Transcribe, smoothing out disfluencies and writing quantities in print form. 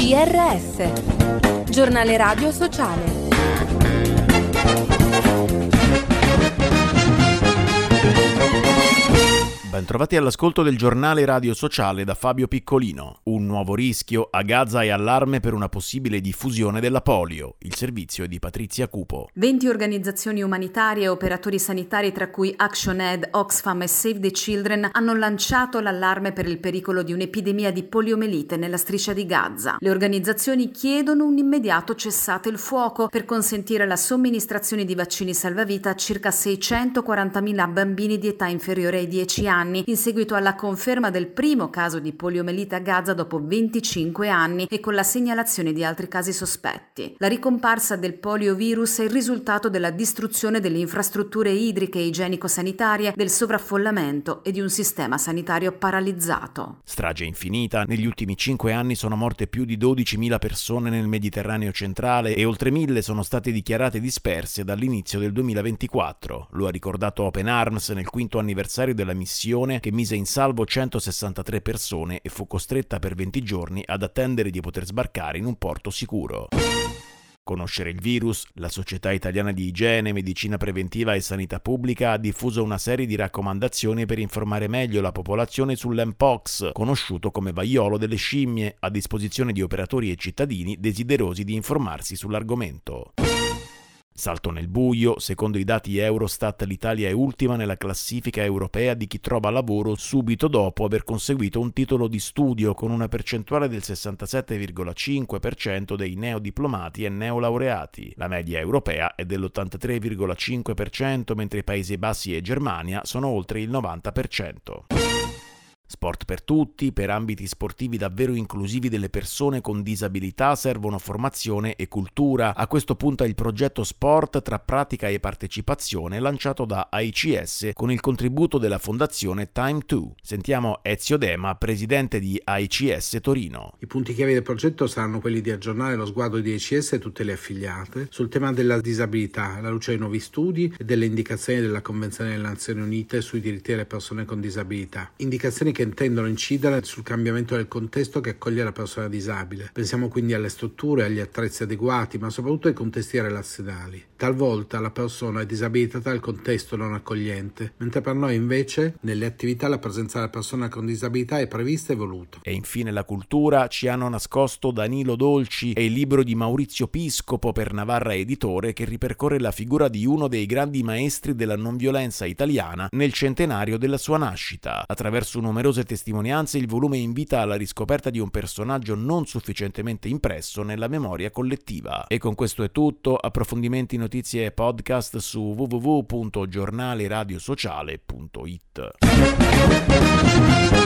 GRS, Giornale Radio Sociale. Bentrovati all'ascolto del Giornale Radio Sociale da Fabio Piccolino. Un nuovo rischio a Gaza e allarme per una possibile diffusione della polio. Il servizio è di Patrizia Cupo. 20 organizzazioni umanitarie e operatori sanitari, tra cui ActionAid, Oxfam e Save the Children, hanno lanciato l'allarme per il pericolo di un'epidemia di poliomelite nella striscia di Gaza. Le organizzazioni chiedono un immediato cessate il fuoco per consentire la somministrazione di vaccini salvavita a circa 640.000 bambini di età inferiore ai 10 anni, in seguito alla conferma del primo caso di poliomelite a Gaza dopo 25 anni e con la segnalazione di altri casi sospetti. La ricomparsa del poliovirus è il risultato della distruzione delle infrastrutture idriche e igienico-sanitarie, del sovraffollamento e di un sistema sanitario paralizzato. Strage infinita. Negli ultimi 5 anni sono morte più di 12.000 persone nel Mediterraneo centrale e oltre 1.000 sono state dichiarate disperse dall'inizio del 2024. Lo ha ricordato Open Arms nel 5° anniversario della missione che mise in salvo 163 persone e fu costretta per 20 giorni ad attendere di poter sbarcare in un porto sicuro. Conoscere il virus, la Società Italiana di Igiene, Medicina Preventiva e Sanità Pubblica ha diffuso una serie di raccomandazioni per informare meglio la popolazione sull'Mpox, conosciuto come vaiolo delle scimmie, a disposizione di operatori e cittadini desiderosi di informarsi sull'argomento. Salto nel buio. Secondo i dati Eurostat, l'Italia è ultima nella classifica europea di chi trova lavoro subito dopo aver conseguito un titolo di studio, con una percentuale del 67,5% dei neodiplomati e neolaureati. La media europea è dell'83,5%, mentre Paesi Bassi e Germania sono oltre il 90%. Sport per tutti. Per ambiti sportivi davvero inclusivi delle persone con disabilità servono formazione e cultura. A questo punto è il progetto Sport tra pratica e partecipazione, lanciato da AICS con il contributo della fondazione Time2. Sentiamo Ezio Dema, presidente di AICS Torino. I punti chiave del progetto saranno quelli di aggiornare lo sguardo di AICS e tutte le affiliate sul tema della disabilità, alla luce dei nuovi studi e delle indicazioni della Convenzione delle Nazioni Unite sui diritti delle persone con disabilità. Indicazioni che intendono incidere sul cambiamento del contesto che accoglie la persona disabile. Pensiamo quindi alle strutture, agli attrezzi adeguati, ma soprattutto ai contesti relazionali. Talvolta la persona è disabilitata dal contesto non accogliente, mentre per noi invece nelle attività la presenza della persona con disabilità è prevista e voluta. E infine la cultura. Ci hanno nascosto Danilo Dolci e il libro di Maurizio Piscopo, per Navarra Editore, che ripercorre la figura di uno dei grandi maestri della non violenza italiana nel centenario della sua nascita. Attraverso numerose testimonianze il volume invita alla riscoperta di un personaggio non sufficientemente impresso nella memoria collettiva. E con questo è tutto. Approfondimenti, notizie e podcast su www.giornaleradiosociale.it.